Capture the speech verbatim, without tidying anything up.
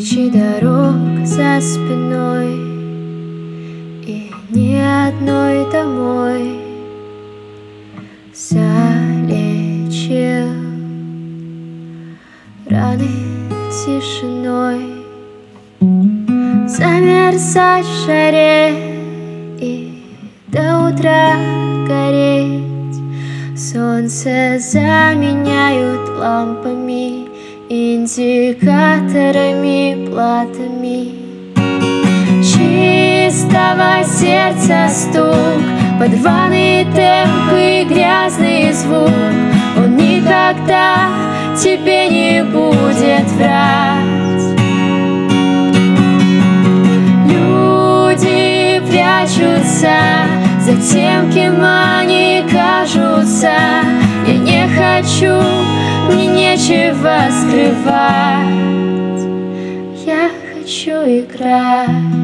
Тысячи дорог за спиной и ни одной домой. Залечил раны тишиной, замерзать в жаре и до утра гореть. Солнце заменяют лампами, индикаторами, платами. Чистого сердца стук, подванный темп и грязный звук. Он никогда тебе не будет врать. Люди прячутся за тем, кем они кажутся. Я не хочу, мне нечего скрывать. Я хочу играть.